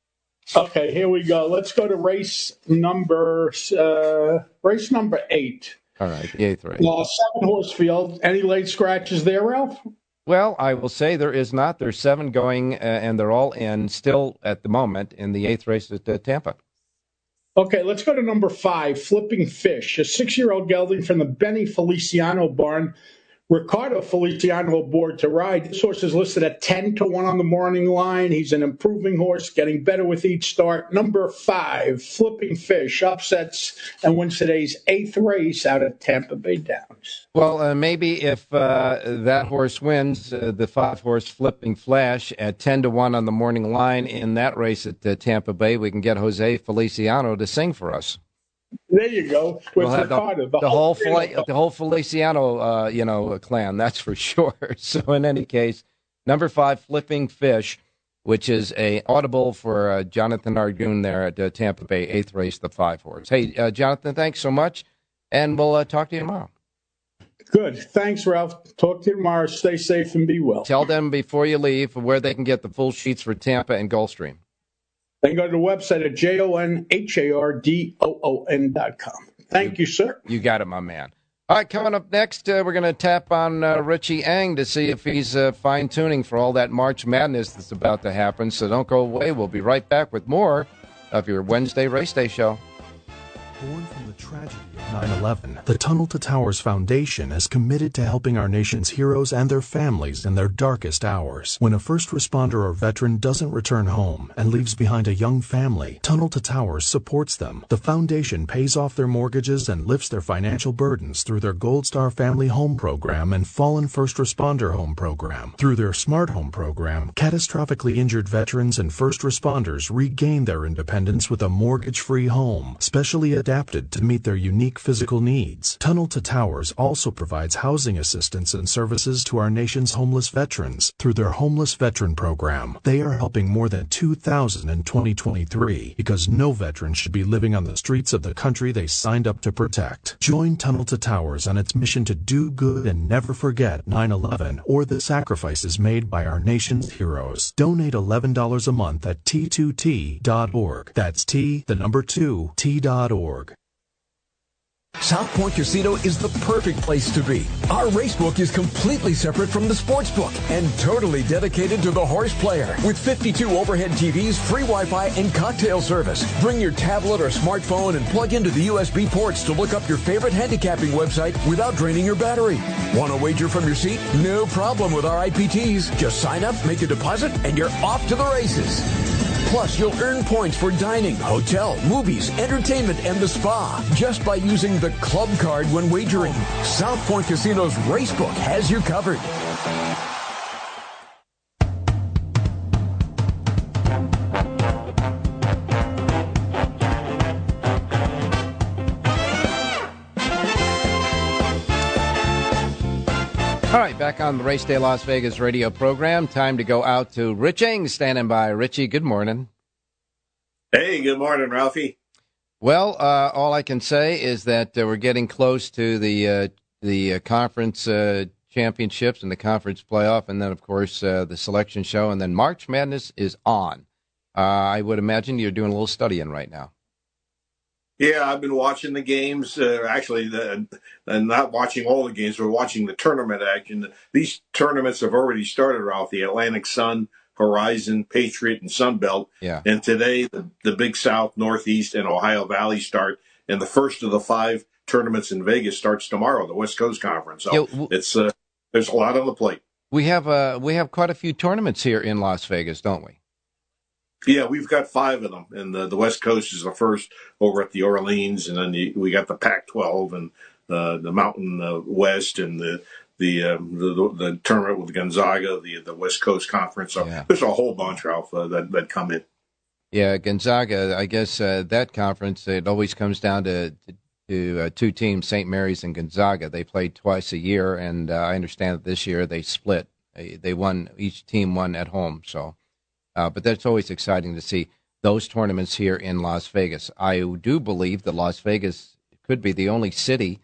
Okay, here we go. Let's go to race number uh, race number eight. All right, the eighth race. Uh, seven horse field. Any late scratches there, Ralph? Well, I will say there is not. There's seven going, uh, and they're all in still at the moment in the eighth race at uh, Tampa. Okay, let's go to number five, Flipping Fish, a six-year-old gelding from the Benny Feliciano barn. Ricardo Feliciano aboard to ride. This horse is listed at ten to one on the morning line. He's an improving horse, getting better with each start. Number five, Flipping Fish, upsets and wins today's eighth race out of Tampa Bay Downs. Well, uh, maybe if uh, that horse wins, uh, the five-horse Flipping Flash at ten to one on the morning line in that race at uh, Tampa Bay, we can get Jose Feliciano to sing for us. There you go. With we'll have Ricardo, the, the, the whole Fel- the whole Feliciano, uh, you know, clan. That's for sure. So in any case, number five, Flipping Fish, which is a audible for uh, Jonathan Argoon there at uh, Tampa Bay, eighth race, the five horse. Hey, uh, Jonathan, thanks so much, and we'll uh, talk to you tomorrow. Good. Thanks, Ralph. Talk to you tomorrow. Stay safe and be well. Tell them before you leave where they can get the full sheets for Tampa and Gulfstream. They can go to the website at J O N H A R D O O N dot com. Thank you, sir. You got it, my man. All right, coming up next, uh, we're going to tap on uh, Richie Eng to see if he's uh, fine-tuning for all that March Madness that's about to happen. So don't go away. We'll be right back with more of your Wednesday Race Day show. Born from the tragedy of nine eleven, the Tunnel to Towers Foundation is committed to helping our nation's heroes and their families in their darkest hours. When a first responder or veteran doesn't return home and leaves behind a young family, Tunnel to Towers supports them. The foundation pays off their mortgages and lifts their financial burdens through their Gold Star Family Home Program and Fallen First Responder Home Program. Through their Smart Home Program, catastrophically injured veterans and first responders regain their independence with a mortgage-free home, specially adapted to meet their unique physical needs. Tunnel to Towers also provides housing assistance and services to our nation's homeless veterans through their Homeless Veteran Program. They are helping more than two thousand in twenty twenty-three because no veteran should be living on the streets of the country they signed up to protect. Join Tunnel to Towers on its mission to do good and never forget nine eleven or the sacrifices made by our nation's heroes. Donate eleven dollars a month at T two T dot org. That's T, the number two, T dot org. South Point Casino is the perfect place to be. Our racebook is completely separate from the sportsbook and totally dedicated to the horse player. With fifty-two overhead T Vs, free Wi-Fi, and cocktail service. Bring your tablet or smartphone and plug into the U S B ports to look up your favorite handicapping website without draining your battery. Want to wager from your seat? No problem with our I P Ts. Just sign up, make a deposit, and you're off to the races. Plus, you'll earn points for dining, hotel, movies, entertainment, and the spa just by using the club card when wagering. South Point Casino's Racebook has you covered. All right, back on the Race Day Las Vegas radio program. Time to go out to Rich Eng standing by. Richie, good morning. Hey, good morning, Ralphie. Well, uh, all I can say is that uh, we're getting close to the uh, the uh, conference uh, championships and the conference playoff, and then, of course, uh, the selection show, and then March Madness is on. Uh, I would imagine you're doing a little studying right now. Yeah, I've been watching the games. Uh, actually, the, and not watching all the games. We're watching the tournament action. These tournaments have already started, Ralph. The Atlantic Sun Horizon, Patriot, and Sun Belt. Yeah. And today, the, the Big South, Northeast, and Ohio Valley start. And the first of the five tournaments in Vegas starts tomorrow, the West Coast Conference. So yeah, w- it's uh, there's a lot on the plate. We have uh, we have quite a few tournaments here in Las Vegas, don't we? Yeah, we've got five of them, and the, the West Coast is the first over at the Orleans, and then the, we got the Pac twelve and uh, the Mountain uh, West and the the, um, the the the tournament with Gonzaga, the the West Coast Conference. So yeah. There's a whole bunch, Ralph, uh, that that come in. Yeah, Gonzaga. I guess uh, that conference it always comes down to to, to uh, two teams, Saint Mary's and Gonzaga. They played twice a year, and uh, I understand that this year they split. They, they won. Each team won at home. So. Uh, but that's always exciting to see those tournaments here in Las Vegas. I do believe that Las Vegas could be the only city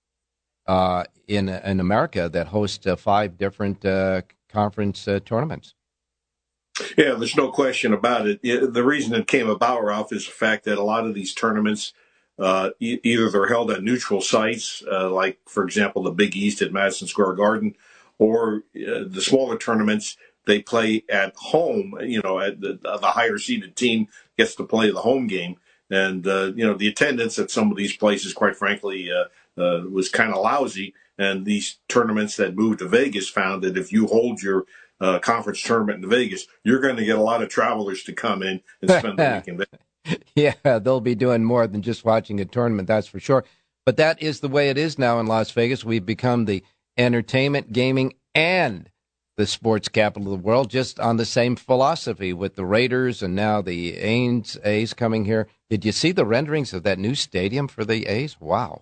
uh, in in America that hosts uh, five different uh, conference uh, tournaments. Yeah, there's no question about it. The reason it came about, Ralph, is the fact that a lot of these tournaments, uh, e- either they're held at neutral sites, uh, like, for example, the Big East at Madison Square Garden, or uh, the smaller tournaments, they play at home. You know, at the, the higher seeded team gets to play the home game. And, uh, you know, the attendance at some of these places, quite frankly, uh, uh, was kind of lousy. And these tournaments that moved to Vegas found that if you hold your uh, conference tournament in Vegas, you're going to get a lot of travelers to come in and spend the week in Vegas. Yeah, they'll be doing more than just watching a tournament, that's for sure. But that is the way it is now in Las Vegas. We've become the entertainment, gaming, and the sports capital of the world, just on the same philosophy with the Raiders and now the A's, A's coming here. Did you see the renderings of that new stadium for the A's? Wow.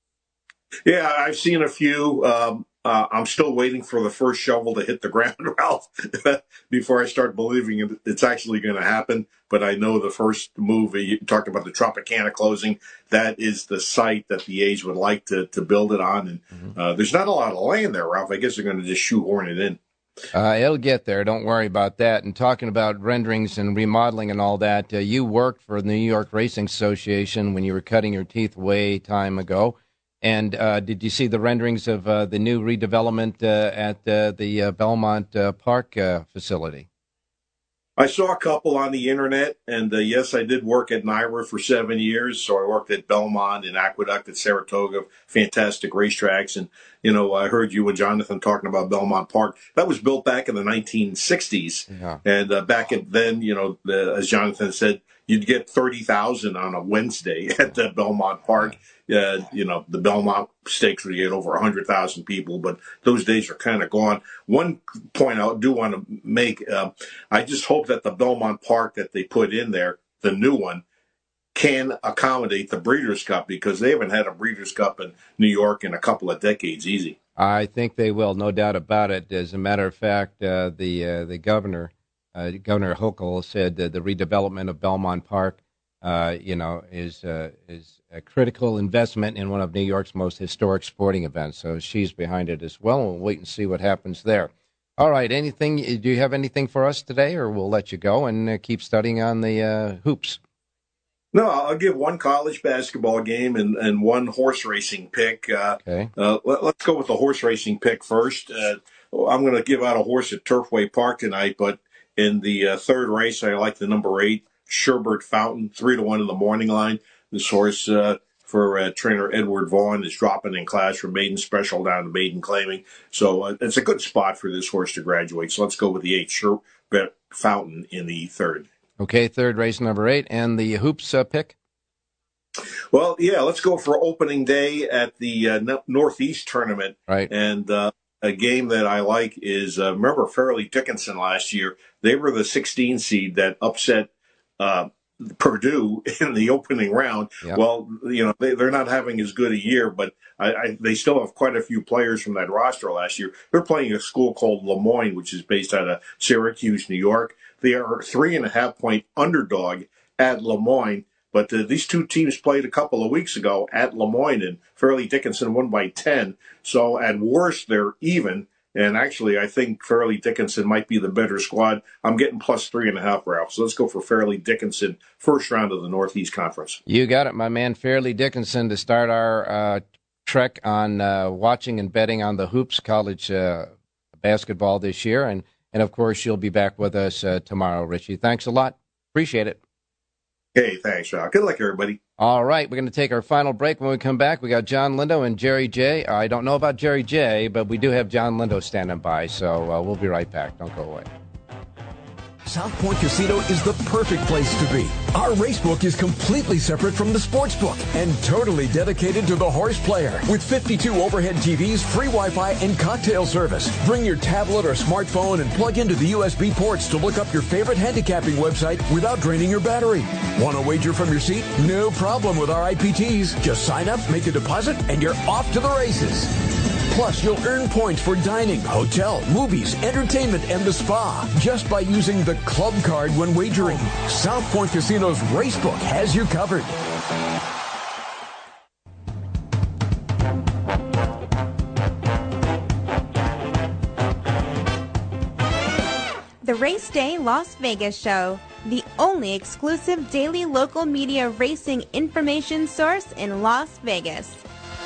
Yeah, I've seen a few. Um, uh, I'm still waiting for the first shovel to hit the ground, Ralph, before I start believing it's actually going to happen. But I know the first move, you talked about the Tropicana closing, that is the site that the A's would like to, to build it on. And mm-hmm. uh, there's not a lot of land there, Ralph. I guess they're going to just shoehorn it in. Uh, it'll get there. Don't worry about that. And talking about renderings and remodeling and all that, uh, you worked for the New York Racing Association when you were cutting your teeth way time ago. And uh, did you see the renderings of uh, the new redevelopment uh, at uh, the uh, Belmont uh, Park uh, facility? I saw a couple on the internet, and uh, yes, I did work at N Y R A for seven years. So I worked at Belmont and Aqueduct at Saratoga, fantastic racetracks. And, you know, I heard you and Jonathan talking about Belmont Park. That was built back in the nineteen sixties. Yeah. And uh, back at then, you know, the, as Jonathan said, you'd get thirty thousand on a Wednesday at the Belmont Park. Uh, you know, the Belmont Stakes would get over one hundred thousand people, but those days are kind of gone. One point I do want to make, uh, I just hope that the Belmont Park that they put in there, the new one, can accommodate the Breeders' Cup, because they haven't had a Breeders' Cup in New York in a couple of decades easy. I think they will, no doubt about it. As a matter of fact, uh, the uh, the governor, uh, Governor Hochul, said that the redevelopment of Belmont Park, uh, you know, is uh, is a critical investment in one of New York's most historic sporting events. So she's behind it as well. We'll wait and see what happens there. All right. Anything? Do you have anything for us today, or we'll let you go and uh, keep studying on the uh, hoops? No, I'll give one college basketball game and, and one horse racing pick. Uh, okay. Uh, let, let's go with the horse racing pick first. Uh, I'm going to give out a horse at Turfway Park tonight, but in the uh, third race, I like the number eight, Sherbert Fountain, three to one in the morning line. This horse uh, for uh, trainer Edward Vaughn is dropping in class from maiden special down to maiden claiming. So uh, it's a good spot for this horse to graduate. So let's go with the eight, Sherbert Fountain in the third. Okay, third race, number eight, and the hoops uh, pick? Well, yeah, let's go for opening day at the uh, Northeast tournament. Right. And uh, a game that I like is, uh, remember Fairleigh Dickinson last year? They were the sixteen seed that upset uh, Purdue in the opening round. Yep. Well, you know, they, they're not having as good a year, but I, I, they still have quite a few players from that roster last year. They're playing a school called Lemoyne, which is based out of Syracuse, New York. They are three and a half point underdog at Lemoyne, but uh, these two teams played a couple of weeks ago at Lemoyne, and Fairleigh Dickinson won by ten. So at worst, they're even. And actually, I think Fairleigh Dickinson might be the better squad. I'm getting plus three and a half, Ralph. So let's go for Fairleigh Dickinson, first round of the Northeast Conference. You got it, my man. Fairleigh Dickinson to start our uh, trek on uh, watching and betting on the hoops college uh, basketball this year. And And, of course, you'll be back with us uh, tomorrow, Richie. Thanks a lot. Appreciate it. Hey, thanks, Rob. Good luck, everybody. All right, we're going to take our final break. When we come back, we got John Lindo and Jerry J. I don't know about Jerry J., but we do have John Lindo standing by, so uh, we'll be right back. Don't go away. South Point Casino is the perfect place to be. Our racebook is completely separate from the sports book and totally dedicated to the horse player. With fifty-two overhead T Vs, free Wi-Fi, and cocktail service. Bring your tablet or smartphone and plug into the U S B ports to look up your favorite handicapping website without draining your battery. Want to wager from your seat? No problem with our I P Ts. Just sign up, make a deposit, and you're off to the races. Plus, you'll earn points for dining, hotel, movies, entertainment, and the spa just by using the club card when wagering. South Point Casino's Racebook has you covered. The Race Day Las Vegas Show, the only exclusive daily local media racing information source in Las Vegas.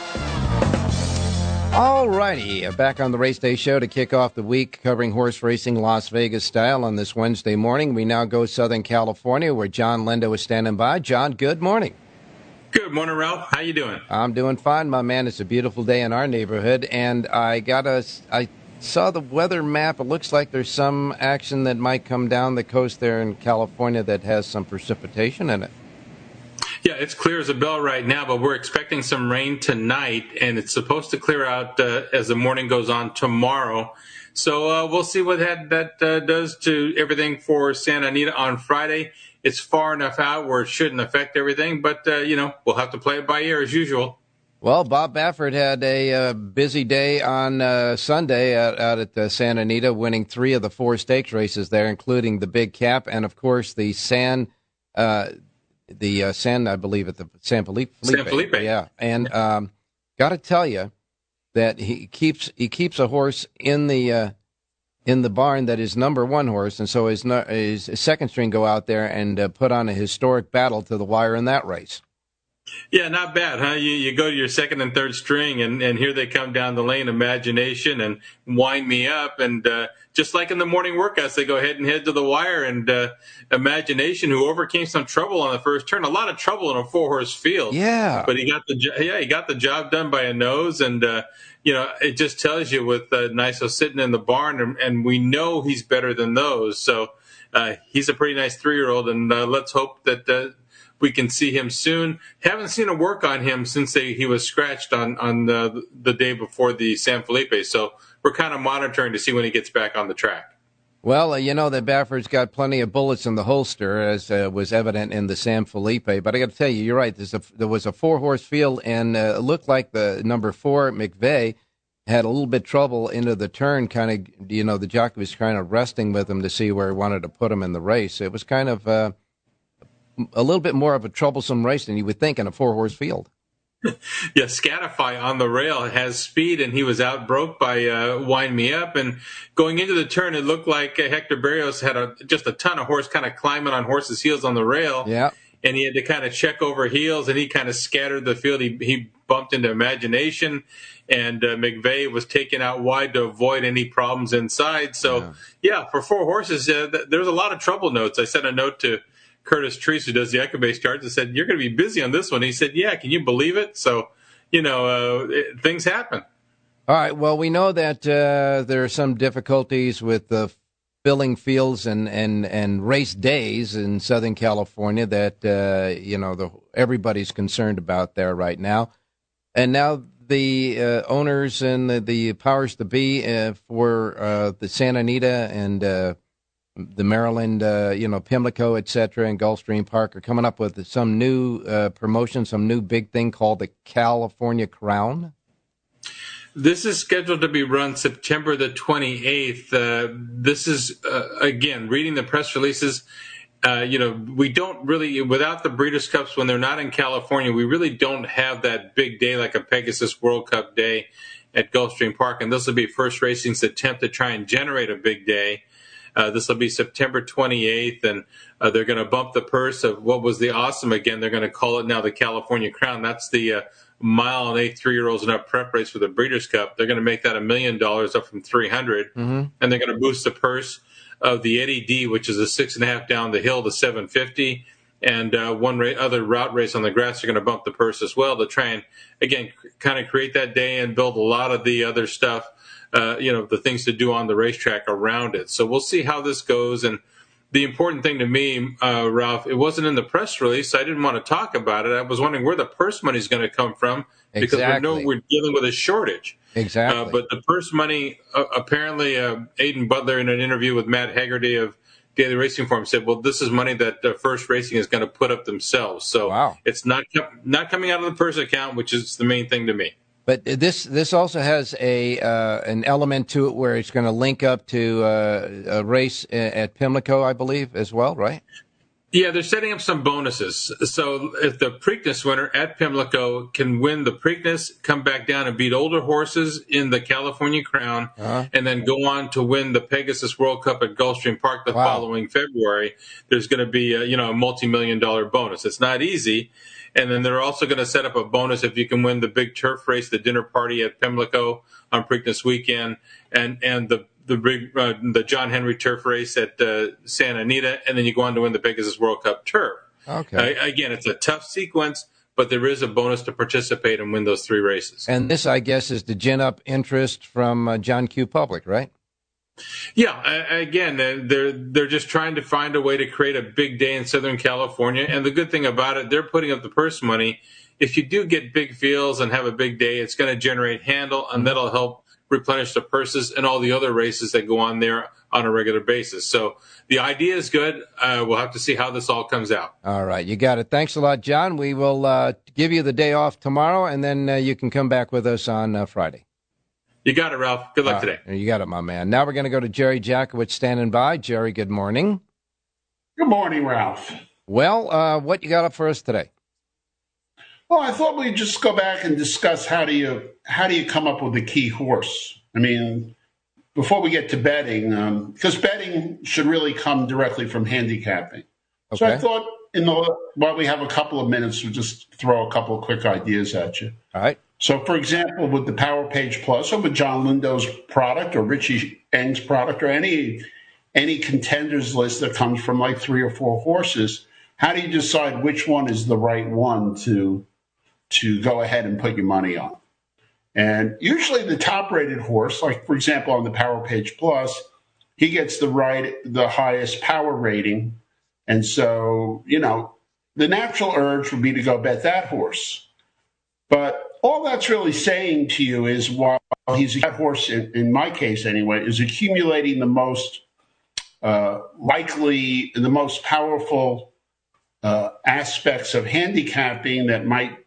All righty, back on the Race Day Show to kick off the week, covering horse racing Las Vegas style on this Wednesday morning. We now go Southern California, where John Lindo is standing by. John, good morning. Good morning, Ralph. How you doing? I'm doing fine, my man. It's a beautiful day in our neighborhood, and I got a, I saw the weather map. It looks like there's some action that might come down the coast there in California that has some precipitation in it. Yeah, it's clear as a bell right now, but we're expecting some rain tonight, and it's supposed to clear out uh, as the morning goes on tomorrow. So uh, we'll see what that, that uh, does to everything for Santa Anita on Friday. It's far enough out where it shouldn't affect everything, but, uh, you know, we'll have to play it by ear as usual. Well, Bob Baffert had a uh, busy day on uh, Sunday out, out at uh, Santa Anita, winning three of the four stakes races there, including the Big Cap and, of course, the San uh The uh, San, I believe, at the San Felipe. San Felipe. Yeah, and um, got to tell you that he keeps he keeps a horse in the uh, in the barn that is number one horse, and so his his second string go out there and uh, put on a historic battle to the wire in that race. Yeah, not bad, huh? You you go to your second and third string, and, and here they come down the lane, Imagination and Wind Me Up, and uh, just like in the morning workouts, they go ahead and head to the wire, and uh, Imagination, who overcame some trouble on the first turn, a lot of trouble in a four-horse field. Yeah, but he got the yeah he got the job done by a nose, and uh, you know it just tells you with uh, Niso sitting in the barn, and, and we know he's better than those, so uh, he's a pretty nice three-year-old, and uh, let's hope that. Uh, We can see him soon. Haven't seen a work on him since they, he was scratched on, on the, the day before the San Felipe. So we're kind of monitoring to see when he gets back on the track. Well, uh, you know that Baffert's got plenty of bullets in the holster, as uh, was evident in the San Felipe. But I got to tell you, you're right. There's a, there was a four-horse field, and uh, it looked like the number four, McVeigh, had a little bit trouble into the turn. Kind of, you know, the jockey was kind of resting with him to see where he wanted to put him in the race. It was kind of... Uh, a little bit more of a troublesome race than you would think in a four-horse field. Yeah, Scatify on the rail has speed, and he was outbroke by uh, Wind Me Up. And going into the turn, it looked like uh, Hector Berrios had a, just a ton of horse kind of climbing on horses' heels on the rail. Yeah. And he had to kind of check over heels, and he kind of scattered the field. He, he bumped into Imagination, and uh, McVeigh was taken out wide to avoid any problems inside. So, yeah, yeah for four horses, uh, th- there's a lot of trouble notes. I sent a note to Curtis Treese, who does the Equibase charts, and said, you're going to be busy on this one. He said, yeah, can you believe it? So, you know, uh, it, things happen. All right. Well, we know that uh, there are some difficulties with the filling fields and, and, and race days in Southern California that, uh, you know, the, everybody's concerned about there right now. And now the uh, owners and the, the powers to be uh, for uh, the Santa Anita and uh, the Maryland, uh, you know, Pimlico, et cetera, and Gulfstream Park are coming up with some new uh, promotion, some new big thing called the California Crown. This is scheduled to be run September the twenty-eighth. Uh, this is, uh, again, reading the press releases, uh, you know, we don't really, without the Breeders' Cups, when they're not in California, we really don't have that big day like a Pegasus World Cup day at Gulfstream Park. And this will be First Racing's attempt to try and generate a big day. Uh, this will be September twenty-eighth, and uh, they're going to bump the purse of what was the Awesome again. They're going to call it now the California Crown. That's the uh, mile and eight three-year-olds and up prep race for the Breeders' Cup. They're going to make that a million dollars up from three hundred, mm-hmm. and they're going to boost the purse of the Eddie D, which is a six and a half down the hill, to seven fifty. And uh, one ra- other route race on the grass are going to bump the purse as well to try and, again, c- kind of create that day and build a lot of the other stuff, uh, you know, the things to do on the racetrack around it. So we'll see how this goes. And the important thing to me, uh, Ralph, it wasn't in the press release. I didn't want to talk about it. I was wondering where the purse money is going to come from because Exactly. we know we're dealing with a shortage. Exactly. Uh, but the purse money, uh, apparently, uh, Aiden Butler, in an interview with Matt Haggerty of Daily Racing Form, said, well, this is money that uh, First Racing is going to put up themselves. So wow. it's not not coming out of the purse account, which is the main thing to me. But this this also has a uh, an element to it where it's going to link up to uh, a race at Pimlico, I believe, as well, right? Yeah, they're setting up some bonuses. So if the Preakness winner at Pimlico can win the Preakness, come back down and beat older horses in the California Crown, uh-huh. and then go on to win the Pegasus World Cup at Gulfstream Park the wow. following February, there's going to be a, you know, a multi-million dollar bonus. It's not easy. And then they're also going to set up a bonus if you can win the big turf race, the dinner party at Pimlico on Preakness weekend, and, and the the big uh, the John Henry turf race at uh, Santa Anita, and then you go on to win the Pegasus World Cup turf. Okay. Uh, again, it's a tough sequence, but there is a bonus to participate and win those three races. And this, I guess, is to gin up interest from uh, John Q. Public, right? Yeah. Uh, again, they're they're just trying to find a way to create a big day in Southern California. And the good thing about it, they're putting up the purse money. If you do get big fields and have a big day, it's going to generate handle, and that'll help replenish the purses and all the other races that go on there on a regular basis. So the idea is good. Uh, we'll have to see how this all comes out. All right. You got it. Thanks a lot, John. We will uh, give you the day off tomorrow, and then uh, you can come back with us on uh, Friday. You got it, Ralph. Good luck uh, today. You got it, my man. Now we're going to go to Jerry Jackowitz standing by. Jerry, good morning. Good morning, Ralph. Well, uh, what you got up for us today? Well, I thought we'd just go back and discuss how do you how do you come up with a key horse. I mean, before we get to betting, um, because betting should really come directly from handicapping. Okay. So I thought, in the while we have a couple of minutes, we'll just throw a couple of quick ideas at you. All right. So, for example, with the Power Page Plus, or with John Lindo's product, or Richie Eng's product, or any any contenders list that comes from like three or four horses, how do you decide which one is the right one to to go ahead and put your money on? And usually the top-rated horse, like, for example, on the Power Page Plus, he gets the right, the highest power rating. And so, you know, the natural urge would be to go bet that horse. But all that's really saying to you is while he's that horse, in, in my case anyway, is accumulating the most uh, likely, the most powerful uh, aspects of handicapping that might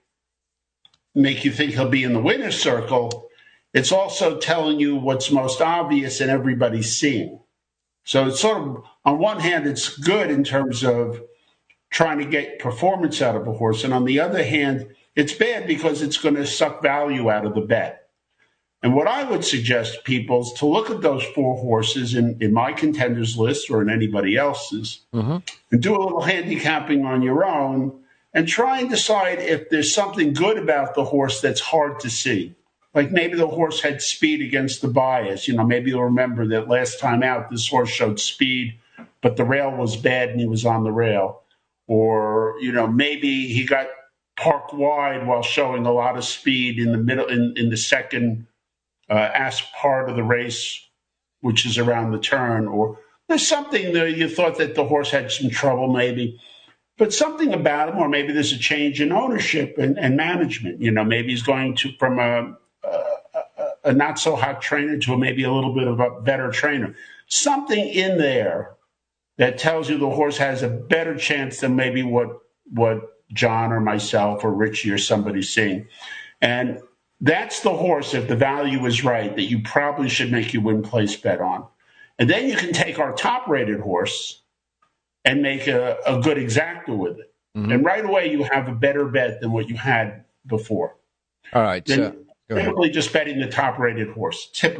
make you think he'll be in the winner's circle, it's also telling you what's most obvious and everybody's seeing. So it's sort of, on one hand, it's good in terms of trying to get performance out of a horse. And on the other hand, it's bad because it's going to suck value out of the bet. And what I would suggest to people is to look at those four horses in, in my contenders list or in anybody else's, mm-hmm. and do a little handicapping on your own and try and decide if there's something good about the horse that's hard to see. Like maybe the horse had speed against the bias. You know, maybe you'll remember that last time out, this horse showed speed, but the rail was bad and he was on the rail. Or, you know, maybe he got parked wide while showing a lot of speed in the middle, in, in the second uh, ass part of the race, which is around the turn. Or there's something that you thought that the horse had some trouble maybe. But something about him, or maybe there's a change in ownership and, and management. You know, maybe he's going to from a, a, a not so hot trainer to maybe a little bit of a better trainer. Something in there that tells you the horse has a better chance than maybe what what John or myself or Richie or somebody's seeing. And that's the horse, if the value is right, that you probably should make your win place bet on. And then you can take our top-rated horse and make a, a good exacta with it. Mm-hmm. And right away, you have a better bet than what you had before. All right. Then so, typically just betting the top-rated horse, typically.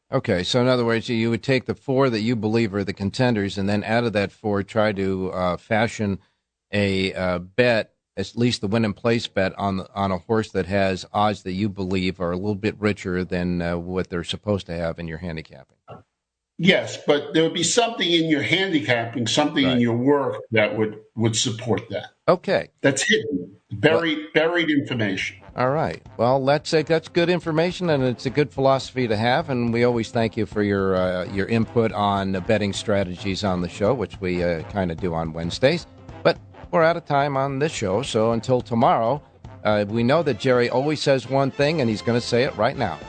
Okay, so in other words, you would take the four that you believe are the contenders, and then out of that four, try to uh, fashion a uh, bet, at least the win and place bet on on a horse that has odds that you believe are a little bit richer than uh, what they're supposed to have in your handicapping. Yes, but there would be something in your handicapping, something right. in your work that would, would support that. Okay. That's hidden, buried, well, buried information. All right. Well, that's a, that's good information, and it's a good philosophy to have, and we always thank you for your uh, your input on uh, betting strategies on the show, which we uh, kind of do on Wednesdays. But we're out of time on this show, so until tomorrow, uh, we know that Jerry always says one thing, and he's going to say it right now.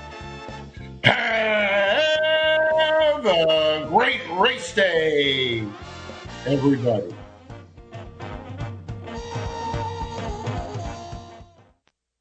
Have a great race day, everybody.